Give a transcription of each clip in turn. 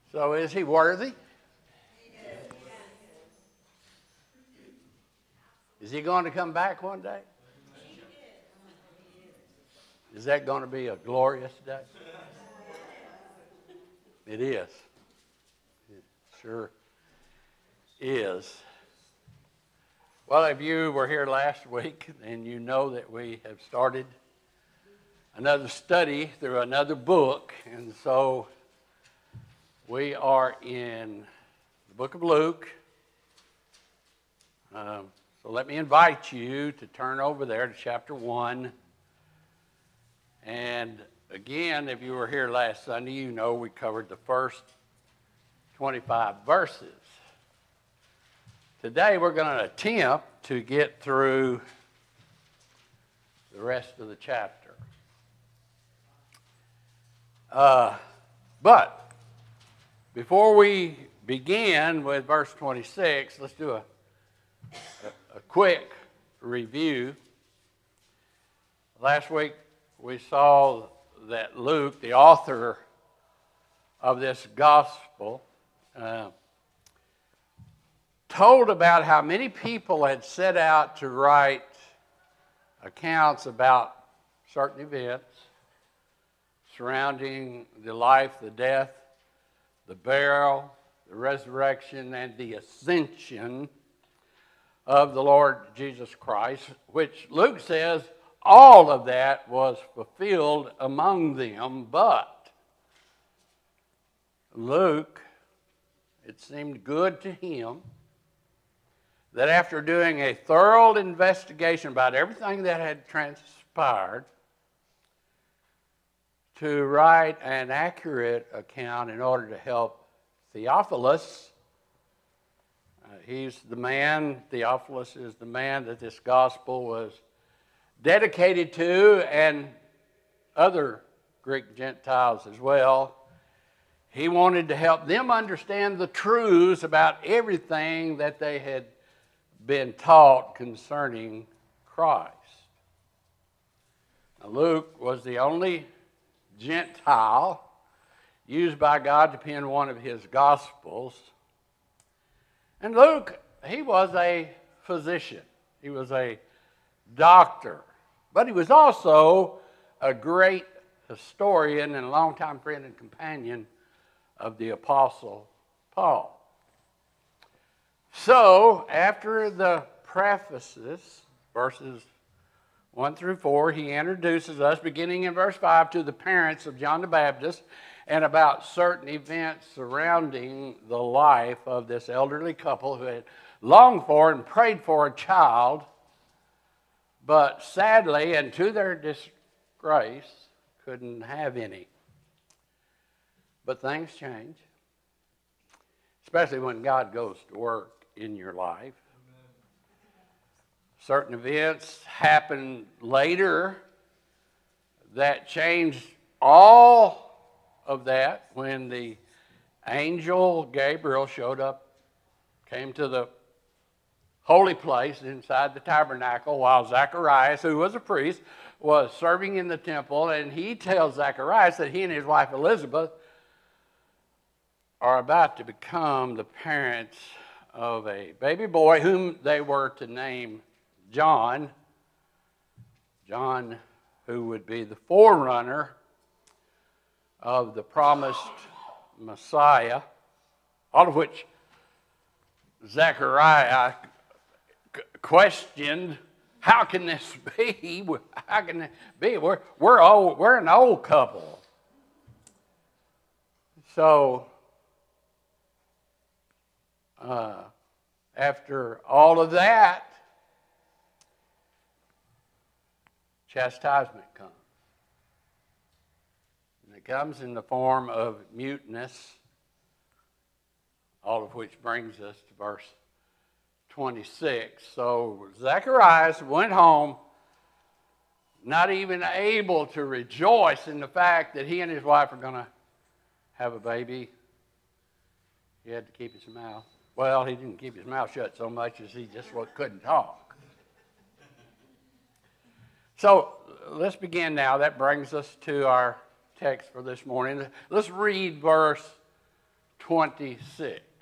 So is he worthy? Is he going to come back one day? Is that going to be a glorious day? It is. It sure is. Well, if you were here last week, then you know that we have started another study through another book. And so we are in the book of Luke. So let me invite you to turn over there to chapter 1. And again, if you were here last Sunday, you know we covered the first 25 verses. Today we're going to attempt to get through the rest of the chapter. But before we begin with verse 26, let's do a quick review. Last week we saw that Luke, the author of this gospel, told about how many people had set out to write accounts about certain events surrounding the life, the death, the burial, the resurrection, and the ascension of the Lord Jesus Christ, which Luke says all of that was fulfilled among them, but Luke, it seemed good to him that after doing a thorough investigation about everything that had transpired, to write an accurate account in order to help Theophilus. He's the man, Theophilus is the man that this gospel was dedicated to, and other Greek Gentiles as well. He wanted to help them understand the truths about everything that they had been taught concerning Christ. Now, Luke was the only Gentile used by God to pen one of his gospels. And Luke, he was a physician. He was a doctor. But he was also a great historian and a longtime friend and companion of the Apostle Paul. So, after the prefaces, verses 1 through 4, he introduces us, beginning in verse 5, to the parents of John the Baptist and about certain events surrounding the life of this elderly couple who had longed for and prayed for a child, but sadly, and to their disgrace, couldn't have any. But things change, especially when God goes to work in your life. Certain events happen later that changed all of that when the angel Gabriel showed up, came to the holy place inside the tabernacle while Zacharias, who was a priest, was serving in the temple, and he tells Zacharias that he and his wife Elizabeth are about to become the parents of a baby boy whom they were to name John. John, who would be the forerunner of the promised Messiah, all of which Zechariah questioned, how can this be? How can it be? We're an old couple. So, after all of that, chastisement comes. And it comes in the form of muteness, all of which brings us to verse 26. So Zacharias went home, not even able to rejoice in the fact that he and his wife are going to have a baby. He had to keep his mouth. Well, he didn't keep his mouth shut so much as he just couldn't talk. So let's begin now. That brings us to our text for this morning. Let's read verse 26.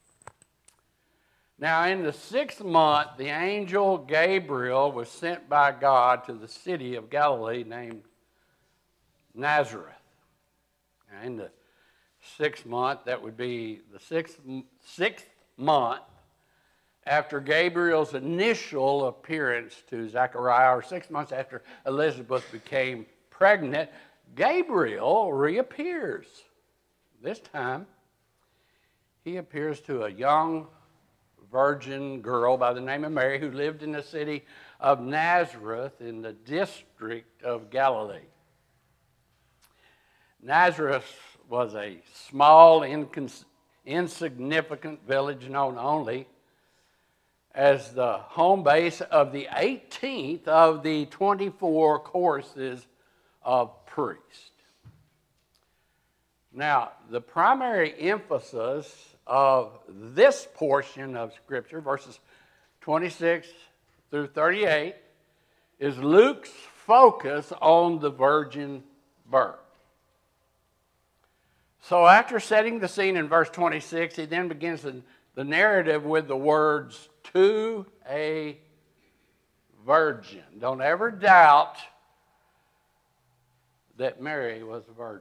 Now, in the 6th month, the angel Gabriel was sent by God to the city of Galilee named Nazareth. Now, in the 6th month, that would be the sixth month after Gabriel's initial appearance to Zechariah, or 6 months after Elizabeth became pregnant, Gabriel reappears. This time, he appears to a young virgin girl by the name of Mary who lived in the city of Nazareth in the district of Galilee. Nazareth was a small, insignificant village known only as the home base of the 18th of the 24 courses of priests. Now, the primary emphasis of this portion of Scripture, verses 26 through 38, is Luke's focus on the virgin birth. So after setting the scene in verse 26, he then begins the narrative with the words, to a virgin. Don't ever doubt that Mary was a virgin.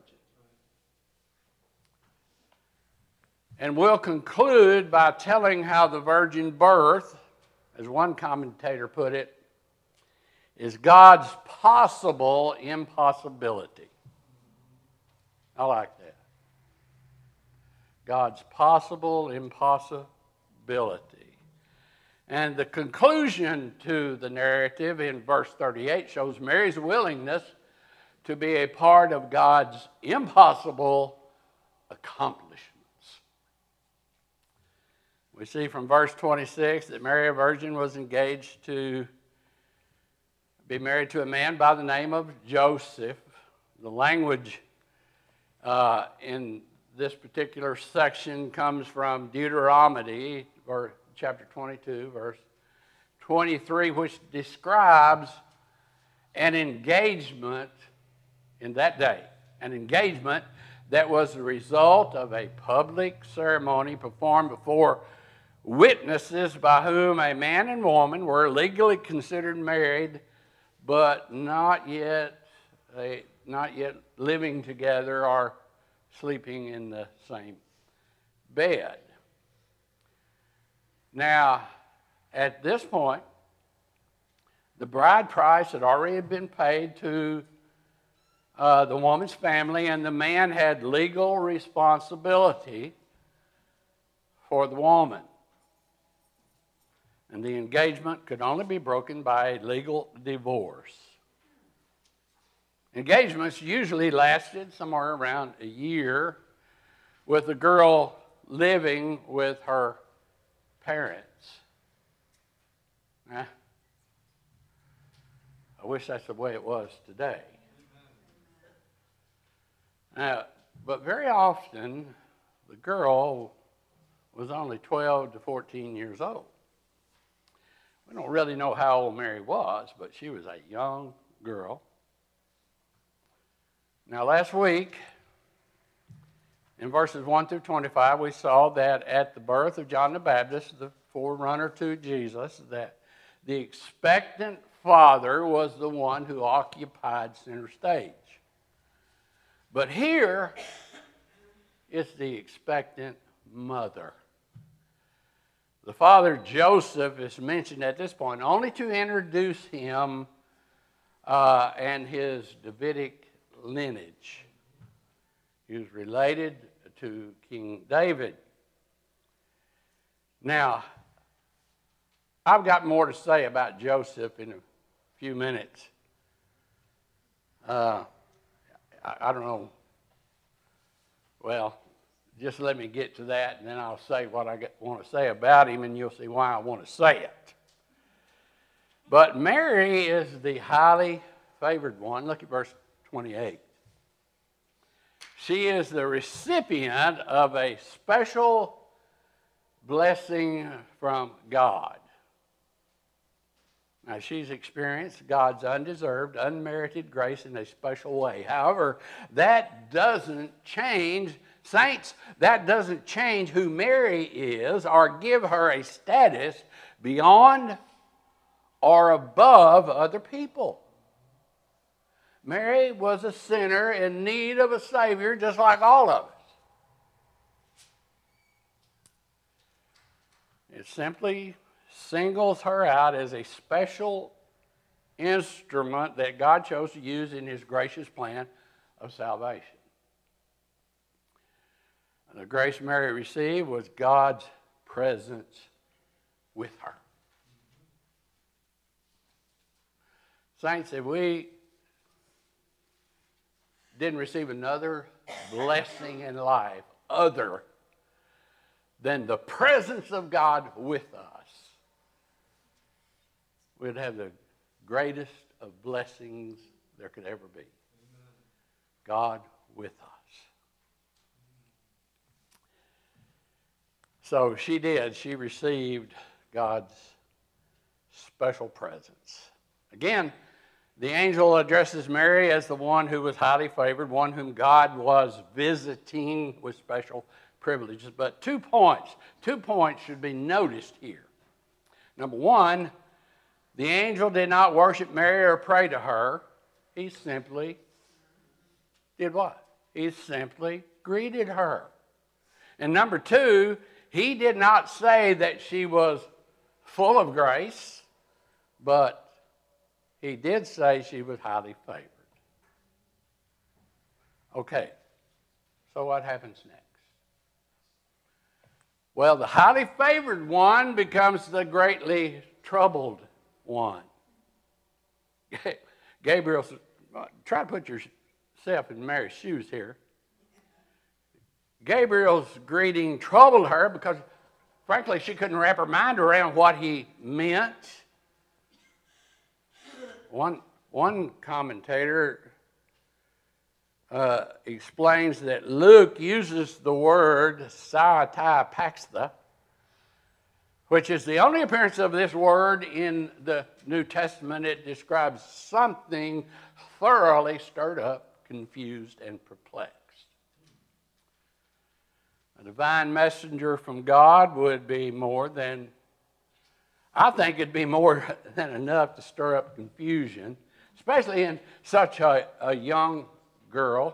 And we'll conclude by telling how the virgin birth, as one commentator put it, is God's possible impossibility. I like that. God's possible impossibility. And the conclusion to the narrative in verse 38 shows Mary's willingness to be a part of God's impossible accomplishments. We see from verse 26 that Mary, a virgin, was engaged to be married to a man by the name of Joseph. The language in this particular section comes from Deuteronomy, chapter 22, verse 23, which describes an engagement in that day, an engagement that was the result of a public ceremony performed before witnesses by whom a man and woman were legally considered married, but not yet living together or sleeping in the same bed. Now, at this point, the bride price had already been paid to the woman's family, and the man had legal responsibility for the woman. And the engagement could only be broken by a legal divorce. Engagements usually lasted somewhere around a year, with the girl living with her parents. I wish that's the way it was today. But very often, the girl was only 12 to 14 years old. We don't really know how old Mary was, but she was a young girl. Now, last week, in verses 1 through 25, we saw that at the birth of John the Baptist, the forerunner to Jesus, that the expectant father was the one who occupied center stage. But here, it's the expectant mother. The father, Joseph, is mentioned at this point only to introduce him and his Davidic lineage. He was related to King David. Now, I've got more to say about Joseph in a few minutes. I don't know. Well, just let me get to that, and then I'll say what I want to say about him, and you'll see why I want to say it. But Mary is the highly favored one. Look at verse 28. She is the recipient of a special blessing from God. Now, she's experienced God's undeserved, unmerited grace in a special way. However, that doesn't change Saints, that doesn't change who Mary is or give her a status beyond or above other people. Mary was a sinner in need of a Savior just like all of us. It simply singles her out as a special instrument that God chose to use in his gracious plan of salvation. The grace Mary received was God's presence with her. Saints, if we didn't receive another blessing in life other than the presence of God with us, we'd have the greatest of blessings there could ever be. God with us. So she did. She received God's special presence. Again, the angel addresses Mary as the one who was highly favored, one whom God was visiting with special privileges. But 2 points should be noticed here. Number one, the angel did not worship Mary or pray to her. He simply did what? He simply greeted her. And number two, he did not say that she was full of grace, but he did say she was highly favored. Okay, so what happens next? Well, the highly favored one becomes the greatly troubled one. Gabriel, try to put yourself in Mary's shoes here. Gabriel's greeting troubled her because, frankly, she couldn't wrap her mind around what he meant. One commentator explains that Luke uses the word Saatai Paxtha, which is the only appearance of this word in the New Testament. It describes something thoroughly stirred up, confused, and perplexed. A divine messenger from God would be more than, I think it'd be more than enough to stir up confusion, especially in such a young girl.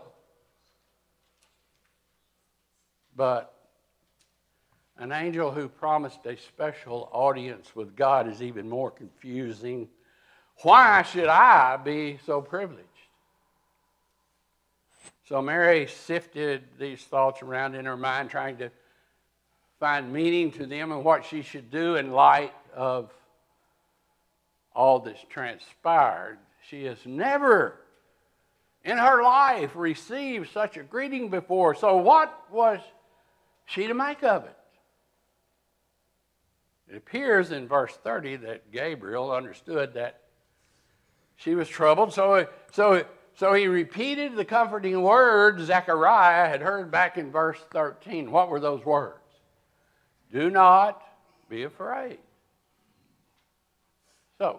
But an angel who promised a special audience with God is even more confusing. Why should I be so privileged? So Mary sifted these thoughts around in her mind, trying to find meaning to them and what she should do in light of all that's transpired. She has never in her life received such a greeting before. So what was she to make of it? It appears in verse 30 that Gabriel understood that she was troubled. So he repeated the comforting words Zechariah had heard back in verse 13. What were those words? Do not be afraid. So,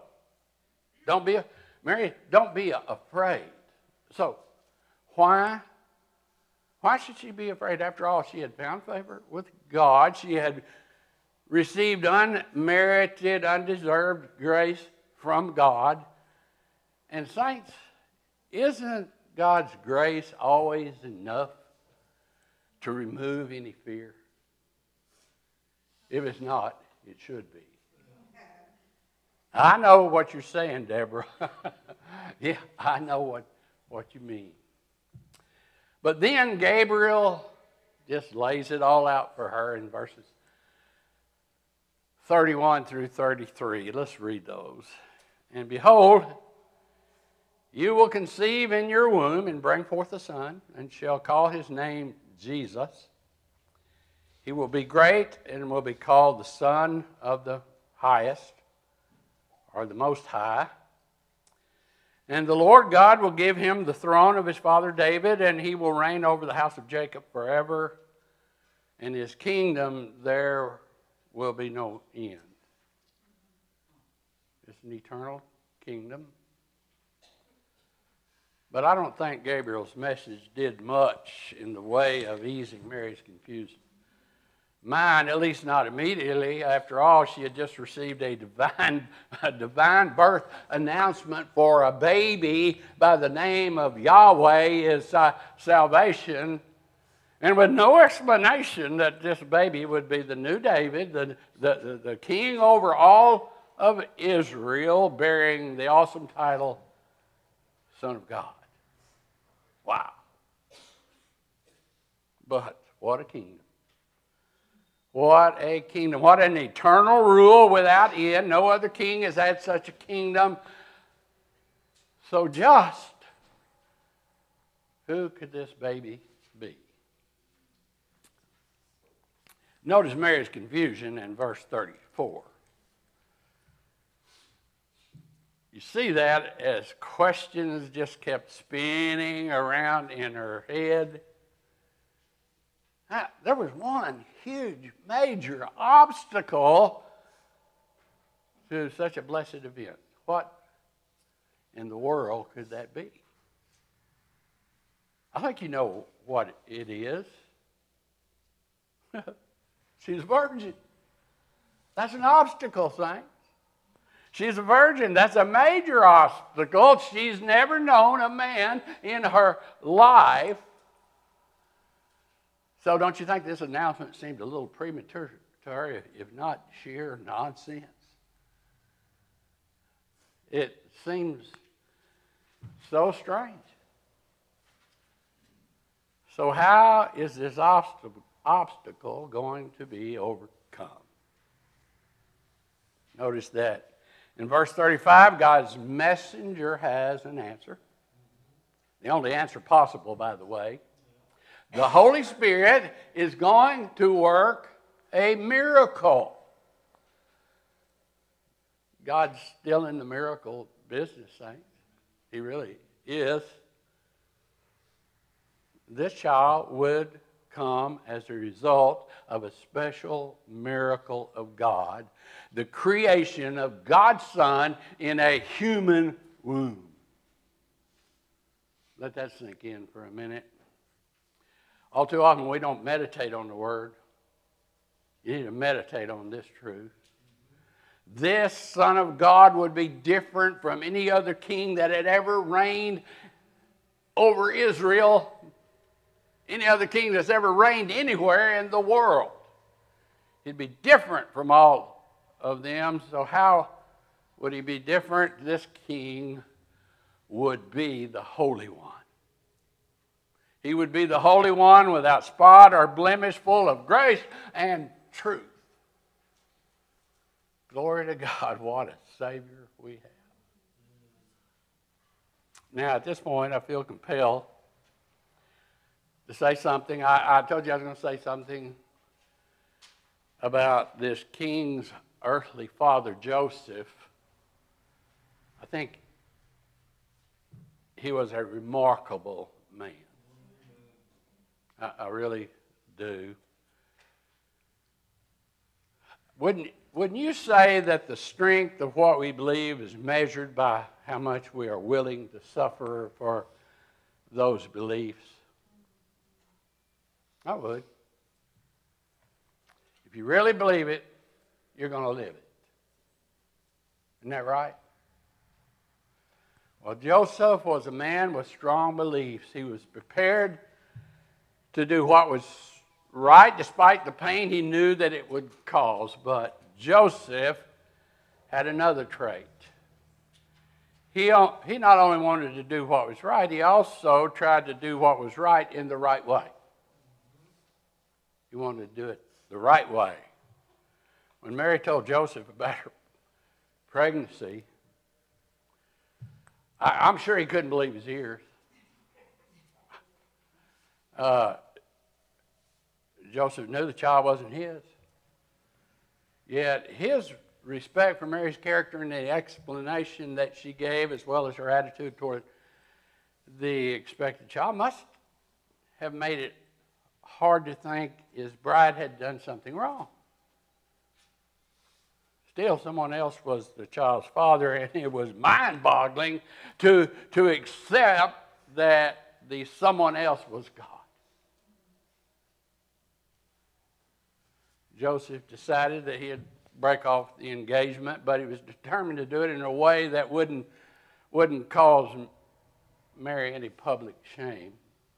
Mary, don't be afraid. So, why should she be afraid? After all, she had found favor with God. She had received unmerited, undeserved grace from God. And saints, isn't God's grace always enough to remove any fear? If it's not, it should be. I know what you're saying, Deborah. Yeah, I know what you mean. But then Gabriel just lays it all out for her in verses 31 through 33. Let's read those. And behold, you will conceive in your womb and bring forth a son, and shall call his name Jesus. He will be great and will be called the Son of the Highest, or the Most High. And the Lord God will give him the throne of his father David, and he will reign over the house of Jacob forever. And his kingdom there will be no end. It's an eternal kingdom. But I don't think Gabriel's message did much in the way of easing Mary's confusion. Mine, at least not immediately. After all, she had just received a divine birth announcement for a baby by the name of Yahweh is salvation. And with no explanation that this baby would be the new David, the king over all of Israel, bearing the awesome title, Son of God. Wow. But what a kingdom. What a kingdom. What an eternal rule without end. No other king has had such a kingdom. So just, who could this baby be? Notice Mary's confusion in verse 34. You see that as questions just kept spinning around in her head. There was one huge, major obstacle to such a blessed event. What in the world could that be? I think you know what it is. She's a virgin. That's an obstacle, saints. She's a virgin. That's a major obstacle. She's never known a man in her life. So don't you think this announcement seemed a little premature to her, if not sheer nonsense? It seems so strange. So how is this obstacle going to be overcome? Notice that in verse 35, God's messenger has an answer. The only answer possible, by the way. The Holy Spirit is going to work a miracle. God's still in the miracle business, saints. He really is. This child would come as a result of a special miracle of God, the creation of God's Son in a human womb. Let that sink in for a minute. All too often we don't meditate on the Word. You need to meditate on this truth. This Son of God would be different from any other king that had ever reigned over Israel, any other king that's ever reigned anywhere in the world. He'd be different from all of them. So how would he be different? This king would be the Holy One. He would be the Holy One without spot or blemish, full of grace and truth. Glory to God, what a Savior we have. Now, at this point, I feel compelled to say something. I told you I was going to say something about this king's earthly father, Joseph. I think he was a remarkable man. I really do. Wouldn't you say that the strength of what we believe is measured by how much we are willing to suffer for those beliefs? I would. If you really believe it, you're going to live it. Isn't that right? Well, Joseph was a man with strong beliefs. He was prepared to do what was right despite the pain he knew that it would cause. But Joseph had another trait. He not only wanted to do what was right, he also tried to do what was right in the right way. He wanted to do it the right way. When Mary told Joseph about her pregnancy, I'm sure he couldn't believe his ears. Joseph knew the child wasn't his. Yet his respect for Mary's character and the explanation that she gave, as well as her attitude toward the expected child, must have made it hard to think his bride had done something wrong. Still, someone else was the child's father, and it was mind-boggling to accept that the someone else was God. Joseph decided that he'd break off the engagement, but he was determined to do it in a way that wouldn't cause Mary any public shame.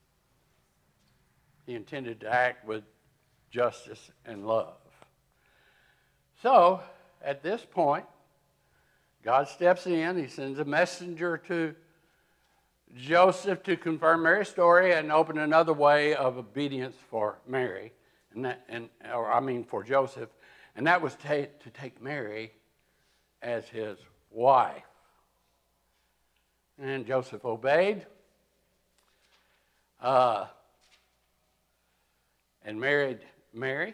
He intended to act with justice and love. So, at this point, God steps in. He sends a messenger to Joseph to confirm Mary's story and open another way of obedience for Mary, for Joseph, and that was to take Mary as his wife. And Joseph obeyed, and married Mary.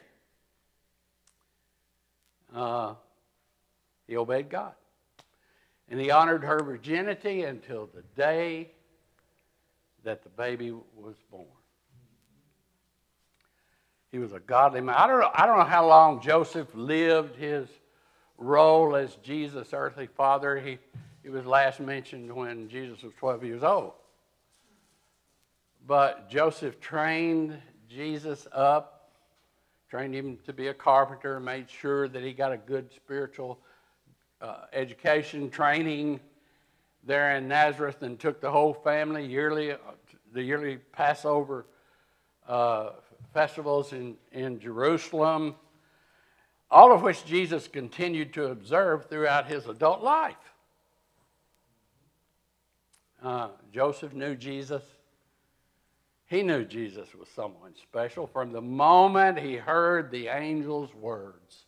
He obeyed God. And he honored her virginity until the day that the baby was born. He was a godly man. I don't know how long Joseph lived his role as Jesus' earthly father. He was last mentioned when Jesus was 12 years old. But Joseph trained Jesus up, trained him to be a carpenter, made sure that he got a good spiritual education training there in Nazareth, and took the whole family the yearly Passover festivals in Jerusalem, all of which Jesus continued to observe throughout his adult life. Joseph knew Jesus. He knew Jesus was someone special from the moment he heard the angel's words.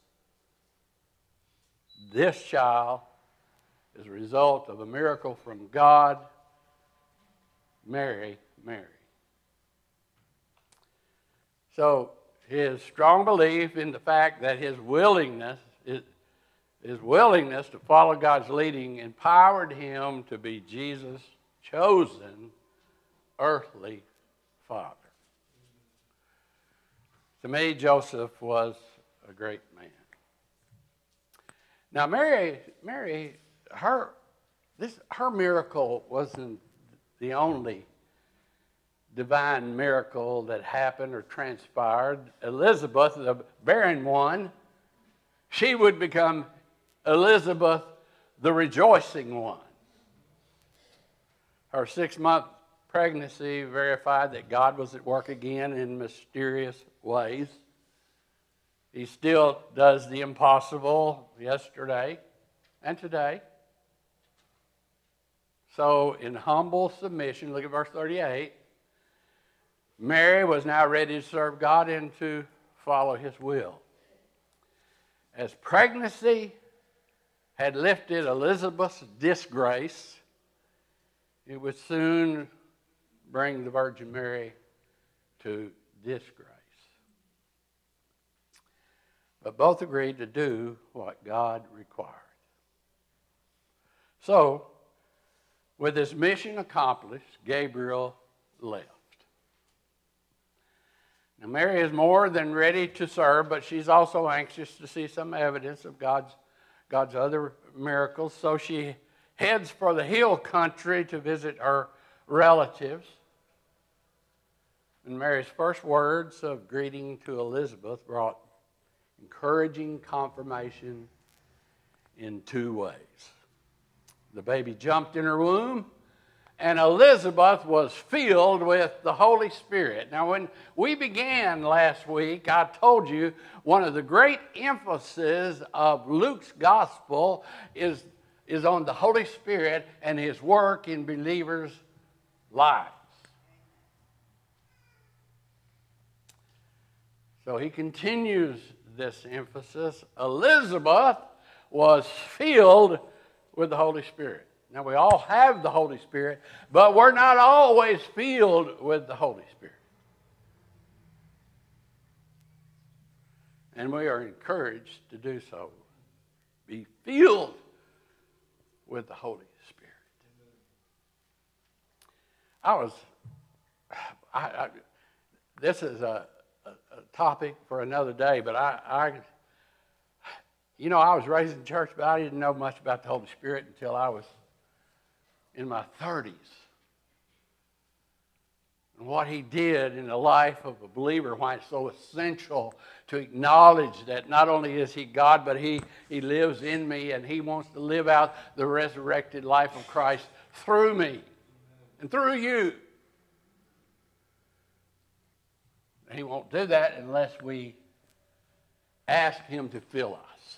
This child is a result of a miracle from God. Mary. So his strong belief in the fact that his willingness to follow God's leading empowered him to be Jesus' chosen earthly father. To me, Joseph was a great man. Now, Mary, her miracle wasn't the only divine miracle that happened or transpired. Elizabeth, the barren one, she would become Elizabeth, the rejoicing one. Her 6-month pregnancy verified that God was at work again in mysterious ways. He still does the impossible yesterday and today. So in humble submission, look at verse 38, Mary was now ready to serve God and to follow his will. As pregnancy had lifted Elizabeth's disgrace, it would soon bring the Virgin Mary to disgrace. But both agreed to do what God required. So, with his mission accomplished, Gabriel left. Now, Mary is more than ready to serve, but she's also anxious to see some evidence of God's other miracles. So she heads for the hill country to visit her relatives. And Mary's first words of greeting to Elizabeth brought encouraging confirmation in 2 ways. The baby jumped in her womb, and Elizabeth was filled with the Holy Spirit. Now, when we began last week, I told you one of the great emphases of Luke's gospel is on the Holy Spirit and his work in believers' lives. So he continues this emphasis. Elizabeth was filled with the Holy Spirit. Now, we all have the Holy Spirit, but we're not always filled with the Holy Spirit. And we are encouraged to do so. Be filled with the Holy Spirit. This is a topic for another day, but I was raised in church, but I didn't know much about the Holy Spirit until I was in my 30s. and what he did in the life of a believer, why it's so essential to acknowledge that not only is he God, but he lives in me, and he wants to live out the resurrected life of Christ through me and through you. And he won't do that unless we ask him to fill us.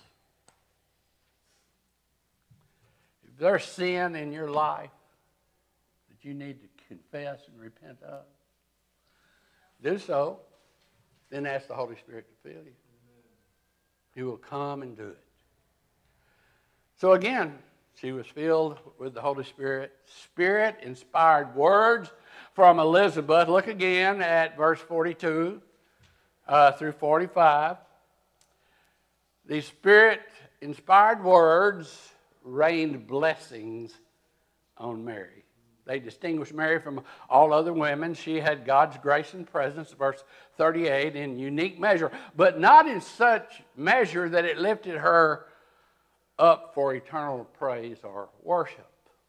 If there's sin in your life that you need to confess and repent of, do so. Then ask the Holy Spirit to fill you. He will come and do it. So again, she was filled with the Holy Spirit. Spirit-inspired words from Elizabeth. Look again at verse 42 through 45. These Spirit-inspired words rained blessings on Mary. They distinguished Mary from all other women. She had God's grace and presence, verse 38, in unique measure, but not in such measure that it lifted her up for eternal praise or worship.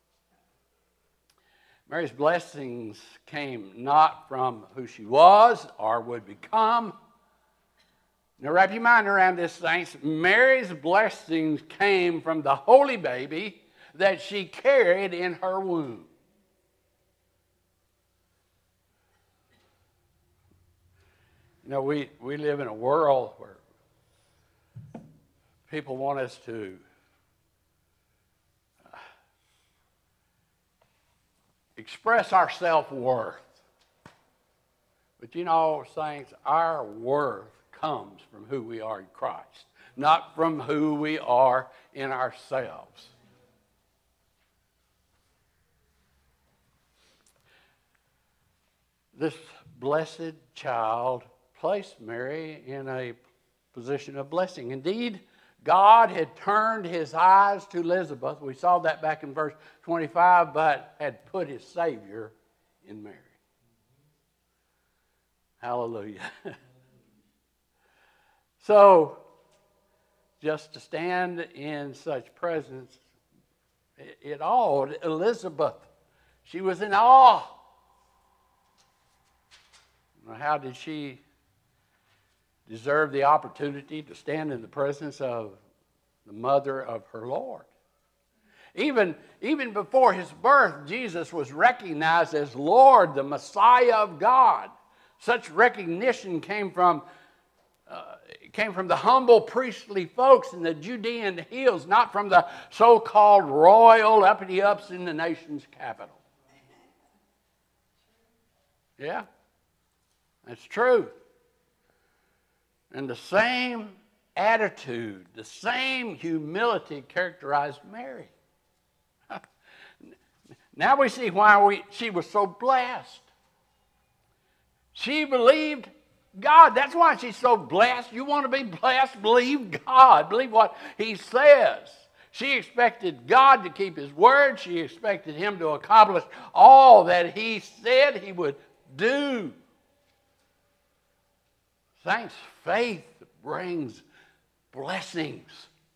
Mary's blessings came not from who she was or would become. Now wrap your mind around this, saints. Mary's blessings came from the holy baby that she carried in her womb. You know, we live in a world where people want us to express our self-worth. But you know, saints, our worth comes from who we are in Christ, not from who we are in ourselves. This blessed child placed Mary in a position of blessing. Indeed, God had turned his eyes to Elizabeth. We saw that back in verse 25, but had put his Savior in Mary. Hallelujah. So, just to stand in such presence, it awed Elizabeth. She was in awe. How did she deserve the opportunity to stand in the presence of the mother of her Lord? Even before his birth, Jesus was recognized as Lord, the Messiah of God. Such recognition came from the humble priestly folks in the Judean hills, not from the so-called royal uppity-ups in the nation's capital. Yeah, that's true. And the same attitude, the same humility characterized Mary. Now we see why she was so blessed. She believed God. That's why she's so blessed. You want to be blessed? Believe God. Believe what he says. She expected God to keep his word. She expected him to accomplish all that he said he would do. Saints, faith brings blessings.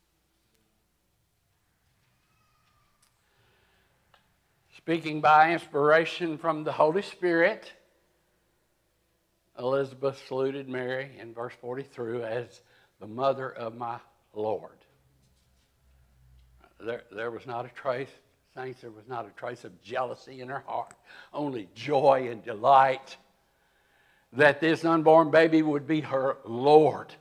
Speaking by inspiration from the Holy Spirit, Elizabeth saluted Mary in verse 43 as the mother of my Lord. There was not a trace, saints, there was not a trace of jealousy in her heart, only joy and delight that this unborn baby would be her Lord.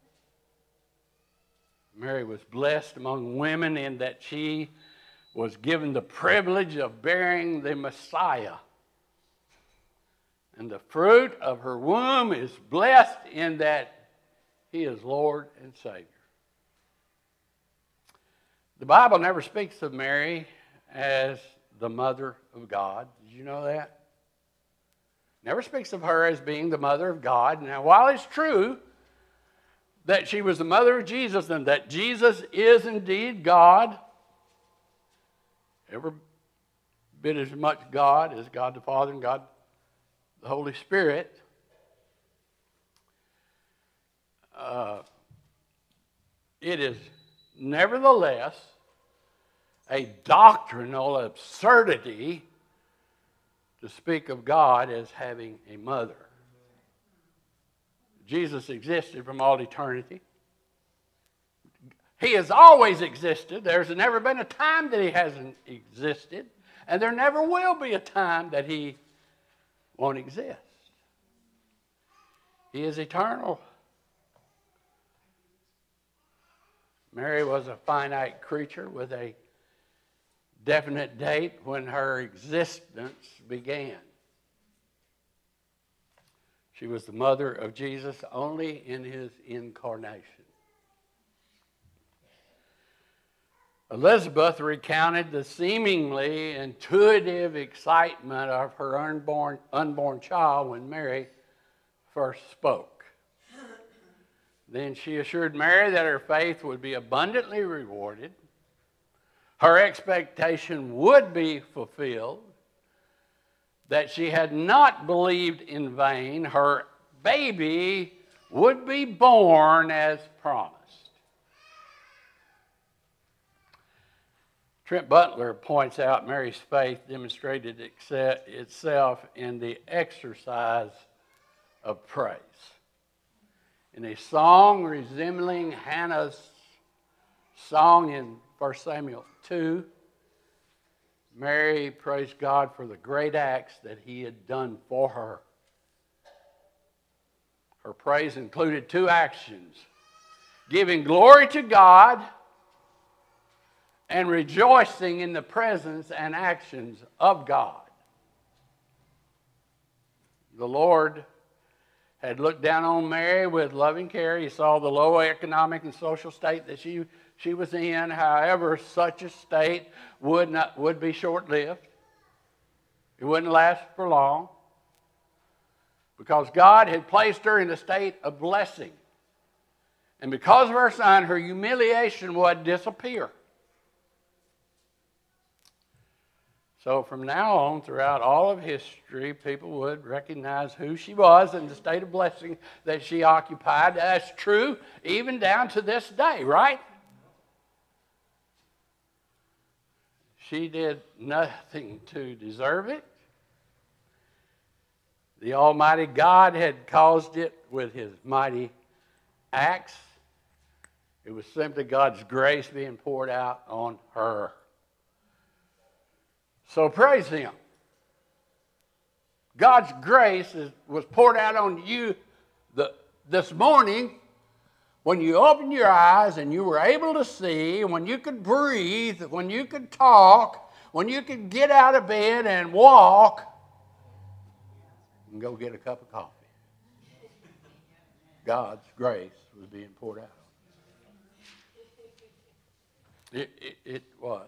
Mary was blessed among women in that she was given the privilege of bearing the Messiah. And the fruit of her womb is blessed in that he is Lord and Savior. The Bible never speaks of Mary as the mother of God. Did you know that? Never speaks of her as being the mother of God. Now, while it's true that she was the mother of Jesus and that Jesus is indeed God, every bit as much God as God the Father and God the Holy Spirit, it is nevertheless a doctrinal absurdity to speak of God as having a mother. Jesus existed from all eternity. He has always existed. There's never been a time that he hasn't existed, and there never will be a time that he won't exist. He is eternal. Mary was a finite creature with a definite date when her existence began. She was the mother of Jesus only in his incarnation. Elizabeth recounted the seemingly intuitive excitement of her unborn child when Mary first spoke. Then she assured Mary that her faith would be abundantly rewarded, her expectation would be fulfilled, that she had not believed in vain, her baby would be born as promised. Trent Butler points out Mary's faith demonstrated itself in the exercise of praise. In a song resembling Hannah's song in 1 Samuel 2, Mary praised God for the great acts that he had done for her. Her praise included two actions: giving glory to God and rejoicing in the presence and actions of God. The Lord had looked down on Mary with loving care. He saw the low economic and social state that she was in. However, such a state would be short-lived. It wouldn't last for long, because God had placed her in a state of blessing. And because of her son, her humiliation would disappear. So from now on, throughout all of history, people would recognize who she was and the state of blessing that she occupied. That's true even down to this day, right? She did nothing to deserve it. The Almighty God had caused it with his mighty acts. It was simply God's grace being poured out on her. So praise him. God's grace was poured out on you this morning when you opened your eyes and you were able to see, when you could breathe, when you could talk, when you could get out of bed and walk and go get a cup of coffee. God's grace was being poured out. It was.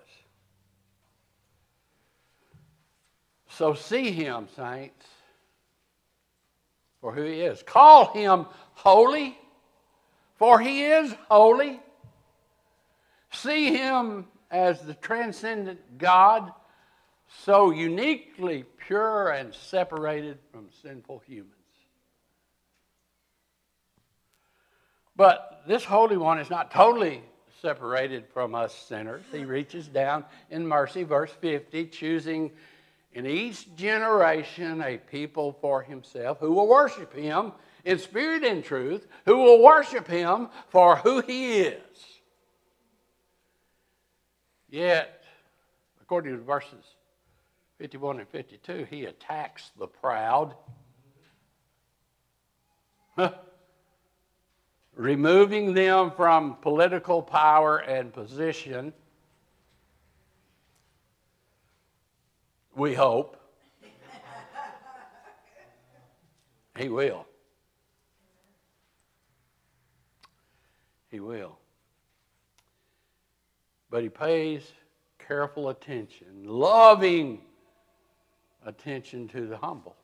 So see him, saints, for who he is. Call him holy, for he is holy. See him as the transcendent God, so uniquely pure and separated from sinful humans. But this Holy One is not totally separated from us sinners. He reaches down in mercy, verse 50, choosing in each generation a people for himself who will worship him in spirit and truth, who will worship him for who he is. Yet, according to verses 51 and 52, he attacks the proud, removing them from political power and position. We hope. He will. He will. But he pays careful attention, loving attention to the humble.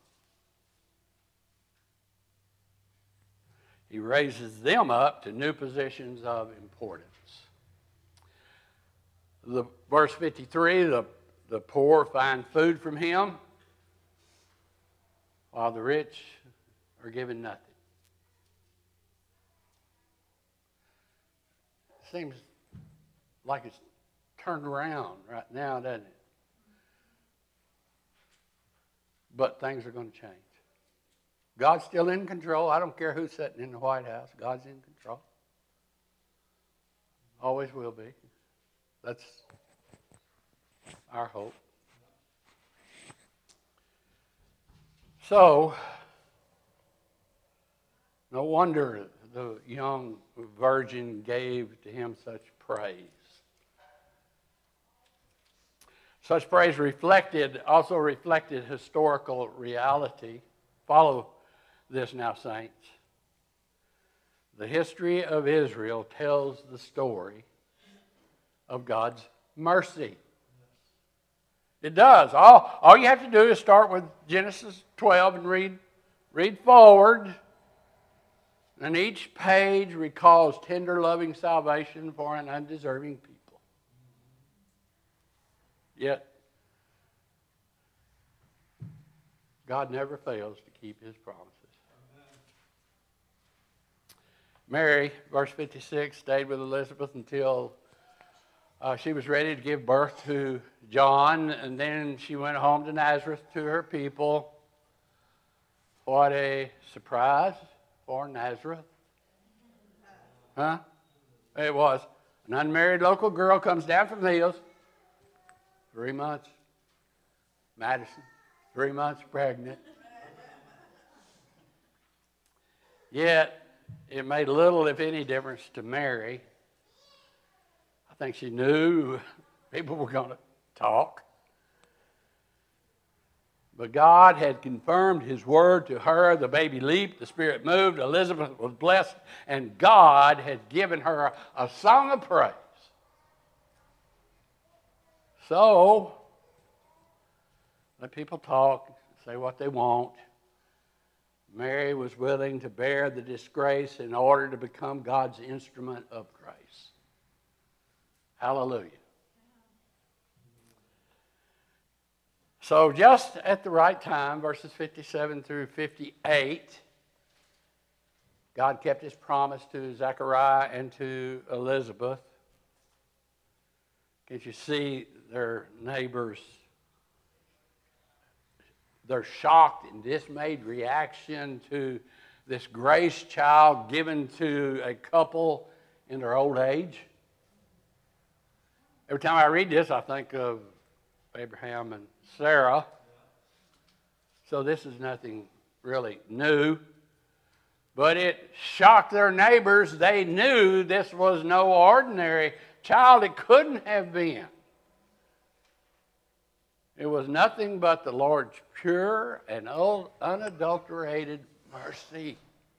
He raises them up to new positions of importance. Verse 53, the poor find food from him, while the rich are given nothing. Seems like it's turned around right now, doesn't it? but things are going to change. God's still in control. I don't care who's sitting in the White House. God's in control. Always will be. That's our hope. So, no wonder the young virgin gave to him such praise. Such praise also reflected historical reality. Follow this now, saints. The history of Israel tells the story of God's mercy. It does. All you have to do is start with Genesis 12 and read forward. And each page recalls tender, loving salvation for an undeserving people. Yet, God never fails to keep his promises. Mary, verse 56, stayed with Elizabeth until she was ready to give birth to John, and then she went home to Nazareth to her people. What a surprise for Nazareth. Huh? It was. An unmarried local girl comes down from the hills, 3 months. Madison, 3 months pregnant. Yet, it made little, if any, difference to Mary. I think she knew people were going to talk. But God had confirmed his word to her. The baby leaped, the Spirit moved, Elizabeth was blessed, and God had given her a song of praise. So, let people talk, say what they want. Mary was willing to bear the disgrace in order to become God's instrument of grace. Hallelujah. So just at the right time, verses 57 through 58, God kept his promise to Zechariah and to Elizabeth. Can't you see their neighbors? Their shocked and dismayed reaction to this grace child given to a couple in their old age. Every time I read this, I think of Abraham and Sarah. So this is nothing really new. But it shocked their neighbors. They knew this was no ordinary child. It couldn't have been. It was nothing but the Lord's pure and unadulterated mercy.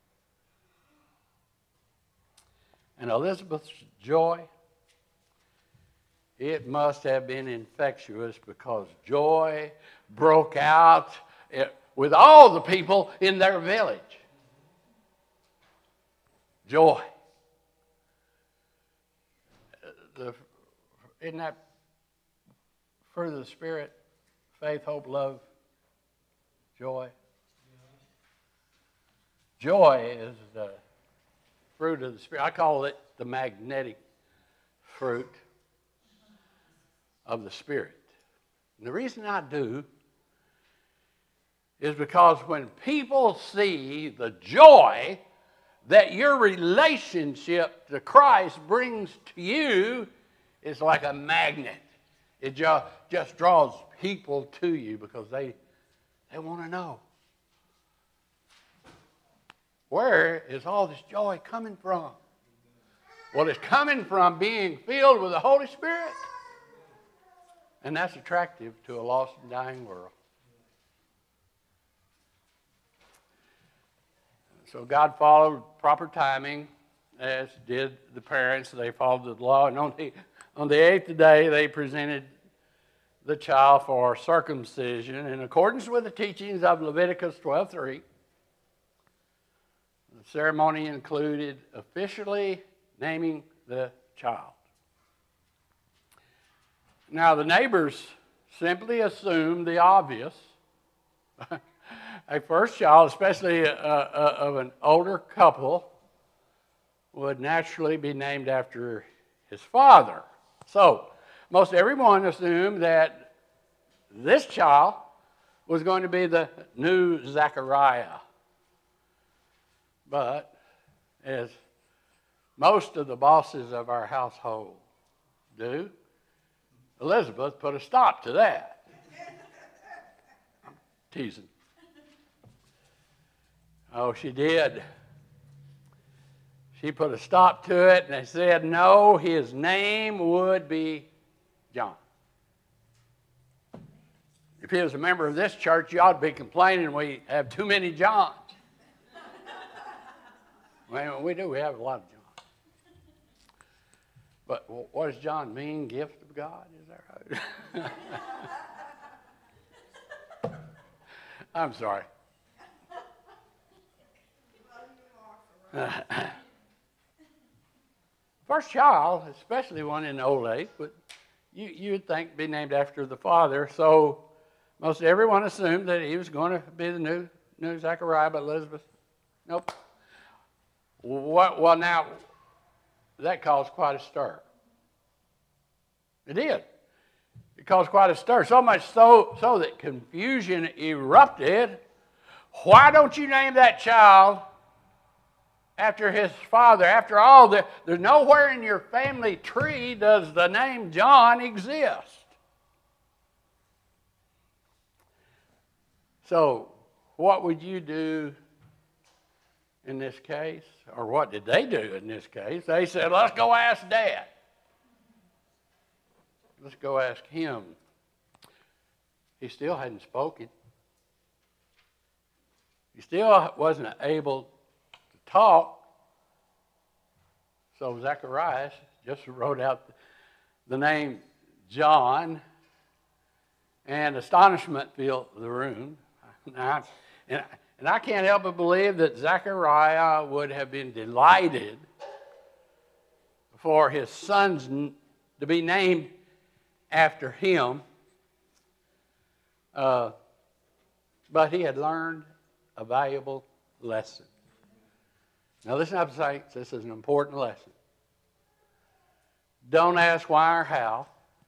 And Elizabeth's joy, it must have been infectious, because joy broke out with all the people in their village. Joy. Isn't that fruit of the Spirit? Faith, hope, love, joy. Joy is the fruit of the Spirit. I call it the magnetic fruit of the Spirit. And the reason I do is because when people see the joy that your relationship to Christ brings to you, it's like a magnet. It just draws people to you because they want to know, where is all this joy coming from? Well, it's coming from being filled with the Holy Spirit. And that's attractive to a lost and dying world. So God followed proper timing, as did the parents. They followed the law. And on the eighth day, they presented the child for circumcision in accordance with the teachings of Leviticus 12:3. The ceremony included officially naming the child. Now, the neighbors simply assumed the obvious. A first child, especially of an older couple, would naturally be named after his father. So, most everyone assumed that this child was going to be the new Zechariah. But as most of the bosses of our household do, Elizabeth put a stop to that. I'm teasing. Oh, she did. She put a stop to it, and they said, no, his name would be John. If he was a member of this church, you ought to be complaining we have too many Johns. Well, we do. We have a lot of Johns. But what does John mean? Gift of God? Is that right? I'm sorry. First child, especially one in the old age, but you'd think be named after the father. So most everyone assumed that he was going to be the new Zechariah, but Elizabeth, nope. Well, now, that caused quite a stir. It did. It caused quite a stir, so much so that confusion erupted. Why don't you name that child after his father? After all, there's nowhere in your family tree does the name John exist. So, what would you do in this case? Or what did they do in this case? They said, let's go ask Dad. Let's go ask him. He still hadn't spoken. He still wasn't able to talk. So Zacharias just wrote out the name John, and astonishment filled the room. And I can't help but believe that Zechariah would have been delighted for his sons to be named after him. But he had learned a valuable lesson. Now listen up, saints. This is an important lesson. Don't ask why or how.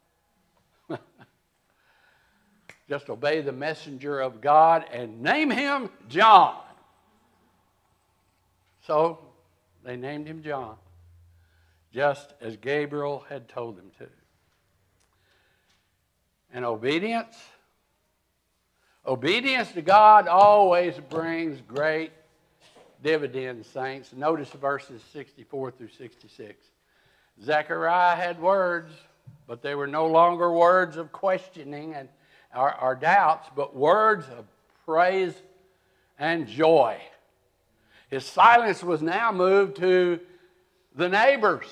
Just obey the messenger of God and name him John. So they named him John, just as Gabriel had told them to. And obedience to God always brings great dividends, saints. Notice verses 64 through 66. Zechariah had words, but they were no longer words of questioning and our doubts, but words of praise and joy. His silence was now moved to the neighbors.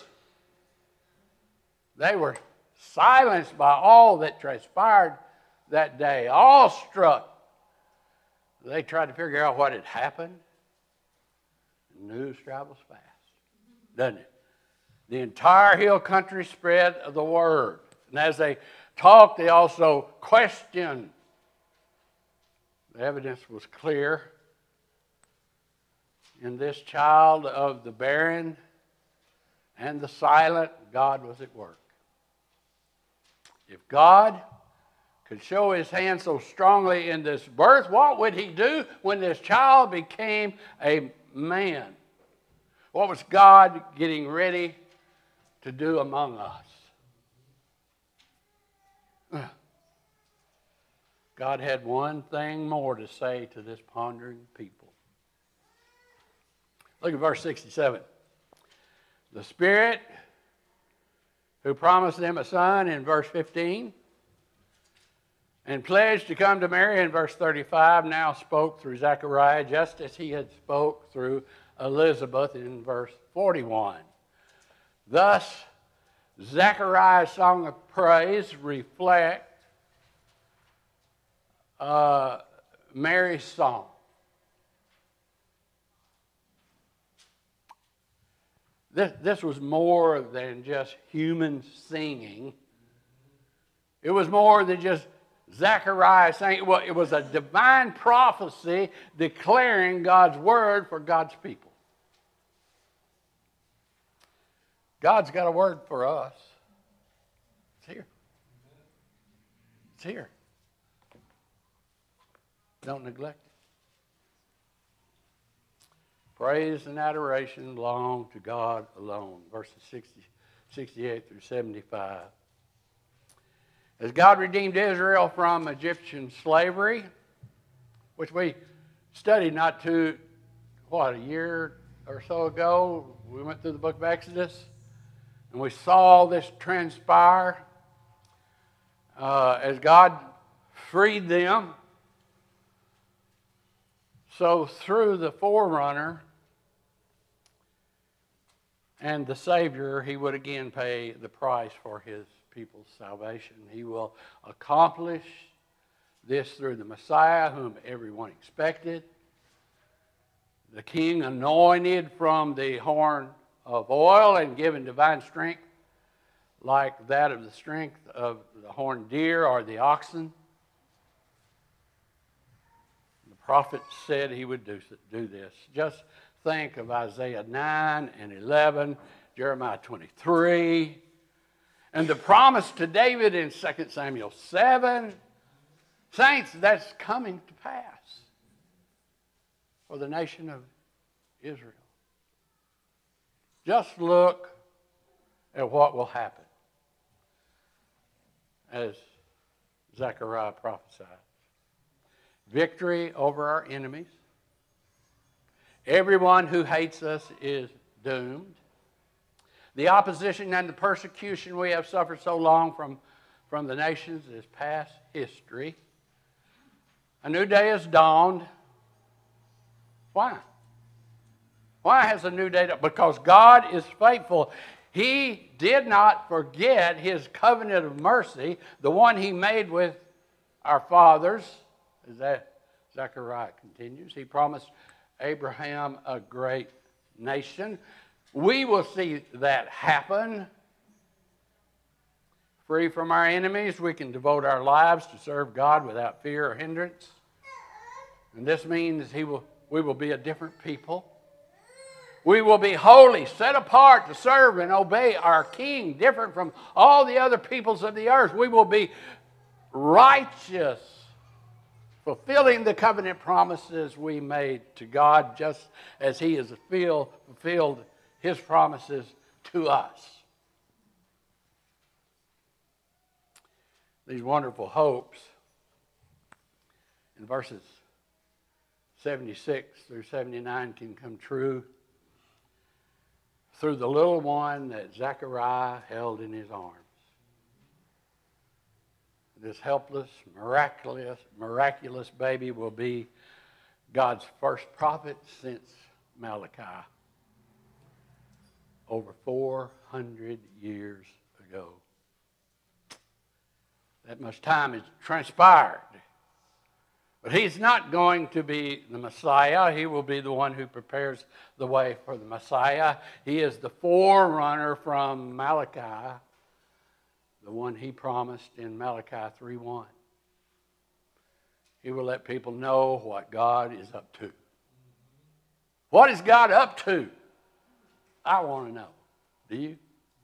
They were silenced by all that transpired that day, awestruck. They tried to figure out what had happened. News travels fast, doesn't it? The entire hill country spread the word. And as they talked, they also questioned. The evidence was clear. In this child of the barren and the silent, God was at work. If God could show his hand so strongly in this birth, what would he do when this child became a man? What was God getting ready to do among us? God had one thing more to say to this pondering people. Look at verse 67. The Spirit who promised them a son in verse 15 and pledged to come to Mary in verse 35 now spoke through Zechariah just as he had spoke through Elizabeth in verse 41. Thus, Zechariah's song of praise reflects Mary's song. This was more than just human singing. It was more than just Zechariah saying. Well, it was a divine prophecy declaring God's word for God's people. God's got a word for us. It's here. It's here. Don't neglect it. Praise and adoration belong to God alone. Verses 68 through 75. As God redeemed Israel from Egyptian slavery, which we studied a year or so ago, we went through the book of Exodus, and we saw this transpire as God freed them. So through the forerunner and the Savior, he would again pay the price for his people's salvation. He will accomplish this through the Messiah, whom everyone expected, the King anointed from the horn of oil and given divine strength like that of the strength of the horned deer or the oxen. The prophet said he would do this. Just think of Isaiah 9 and 11, Jeremiah 23, and the promise to David in 2 Samuel 7. Saints, that's coming to pass for the nation of Israel. Just look at what will happen as Zechariah prophesied. Victory over our enemies. Everyone who hates us is doomed. The opposition and the persecution we have suffered so long from the nations is past history. A new day has dawned. Why? Why has a new day dawned? Because God is faithful. He did not forget his covenant of mercy, the one he made with our fathers. As Zechariah continues, he promised Abraham a great nation. We will see that happen. Free from our enemies, we can devote our lives to serve God without fear or hindrance. And this means we will be a different people. We will be holy, set apart to serve and obey our King, different from all the other peoples of the earth. We will be righteous, fulfilling the covenant promises we made to God, just as he has fulfilled his promises to us. These wonderful hopes in verses 76 through 79 can come true through the little one that Zechariah held in his arms. This helpless, miraculous baby will be God's first prophet since Malachi, over 400 years ago. That much time has transpired. But he's not going to be the Messiah. He will be the one who prepares the way for the Messiah. He is the forerunner from Malachi, the one he promised in Malachi 3:1. He will let people know what God is up to. What is God up to? I want to know. Do you?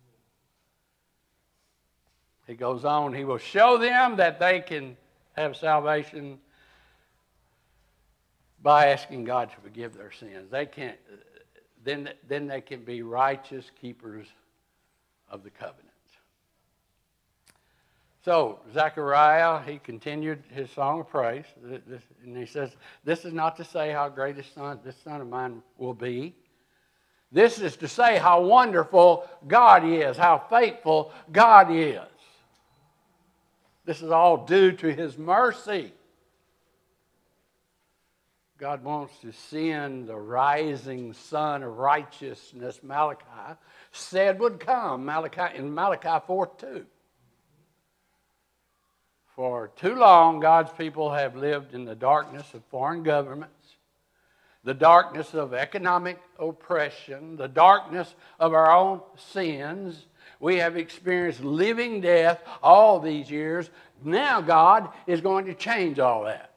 He goes on, he will show them that they can have salvation by asking God to forgive their sins. They can't, then they can be righteous keepers of the covenant. So, Zechariah, he continued his song of praise, and he says, this is not to say how great this son of mine will be. This is to say how wonderful God is, how faithful God is. This is all due to his mercy. God wants to send the rising sun of righteousness, Malachi said would come, in Malachi 4:2. For too long, God's people have lived in the darkness of foreign governments, the darkness of economic oppression, the darkness of our own sins. We have experienced living death all these years. Now God is going to change all that.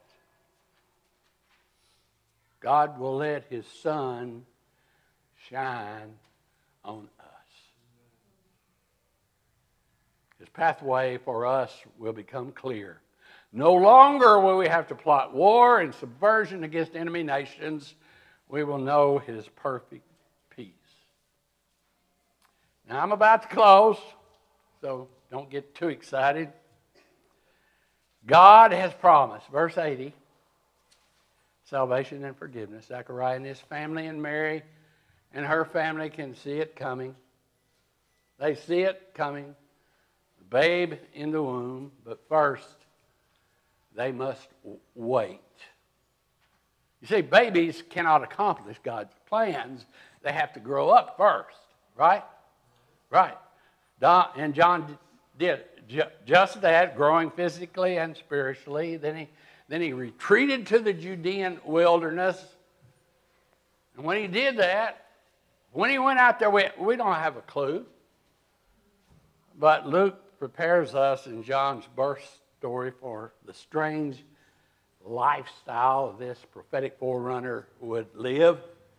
God will let his sun shine on us. His pathway for us will become clear. No longer will we have to plot war and subversion against enemy nations. We will know his perfect peace. Now, I'm about to close, so don't get too excited. God has promised, verse 80, salvation and forgiveness. Zechariah and his family and Mary and her family can see it coming. They see it coming. The babe in the womb, but first, they must wait. You see, babies cannot accomplish God's plans. They have to grow up first, right? Right. And John did just that, growing physically and spiritually. Then he retreated to the Judean wilderness. And when he did that, when he went out there, we don't have a clue. But Luke prepares us in John's birth story for the strange lifestyle this prophetic forerunner would live.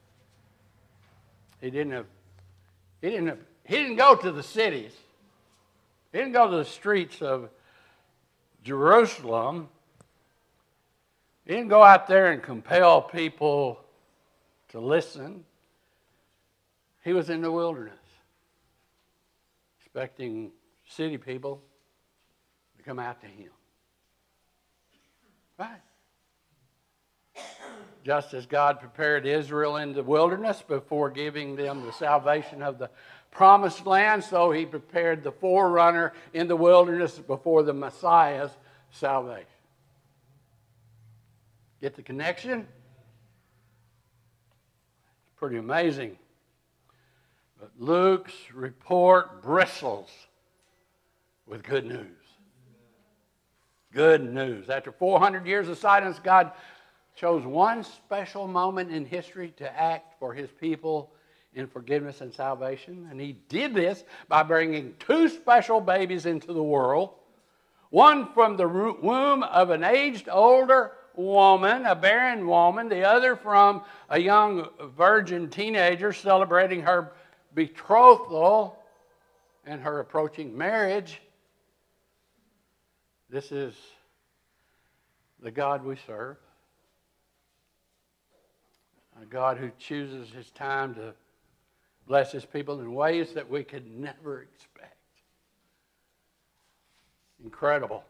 He didn't go to the cities. He didn't go to the streets of Jerusalem. He didn't go out there and compel people to listen. He was in the wilderness, expecting city people to come out to him. Right? Just as God prepared Israel in the wilderness before giving them the salvation of the promised land, so he prepared the forerunner in the wilderness before the Messiah's salvation. Get the connection? It's pretty amazing. But Luke's report bristles with good news. Good news. After 400 years of silence, God chose one special moment in history to act for his people in forgiveness and salvation. And he did this by bringing two special babies into the world. One from the womb of an aged older woman, a barren woman. The other from a young virgin teenager celebrating her betrothal and her approaching marriage. This is the God we serve. A God who chooses his time to bless his people in ways that we could never expect. Incredible.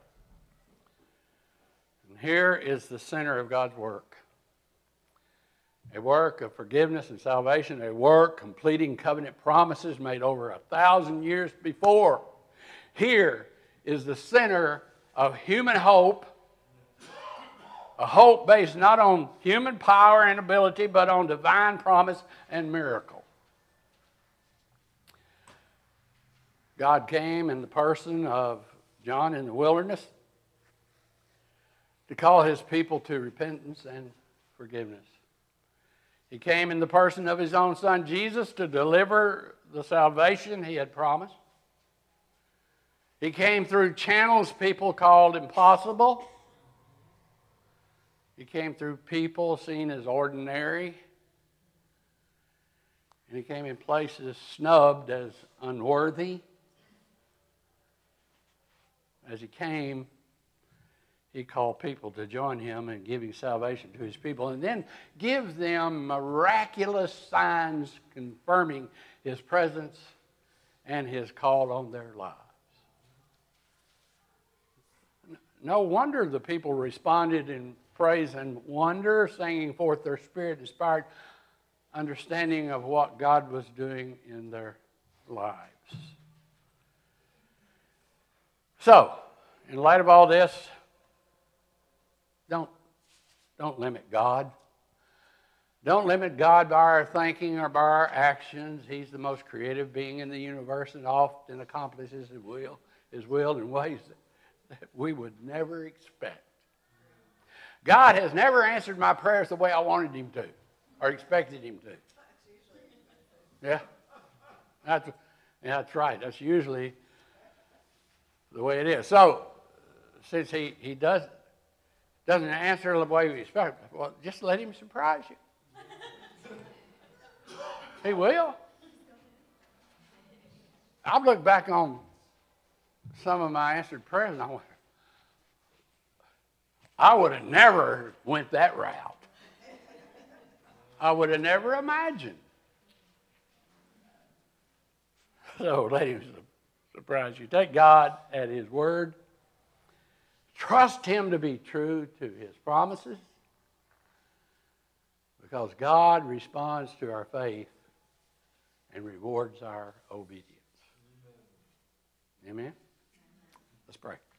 And here is the center of God's work. A work of forgiveness and salvation, a work completing covenant promises made over 1,000 years before. Here is the center of human hope, a hope based not on human power and ability, but on divine promise and miracle. God came in the person of John in the wilderness to call his people to repentance and forgiveness. He came in the person of his own son, Jesus, to deliver the salvation he had promised. He came through channels people called impossible. He came through people seen as ordinary. And he came in places snubbed as unworthy. As he came, he called people to join him in giving salvation to his people, and then give them miraculous signs confirming his presence and his call on their lives. No wonder the people responded in praise and wonder, singing forth their spirit-inspired understanding of what God was doing in their lives. So, in light of all this, don't limit God. Don't limit God by our thinking or by our actions. He's the most creative being in the universe and often accomplishes his will in ways that we would never expect. God has never answered my prayers the way I wanted him to or expected him to. Yeah, that's right. That's usually the way it is. So, since he doesn't answer the way we expect, well, just let him surprise you. He will. I've looked back on some of my answered prayers and I went, I would have never went that route. I would have never imagined. So let him surprise you. Take God at his word. Trust him to be true to his promises, because God responds to our faith and rewards our obedience. Amen? Let's pray.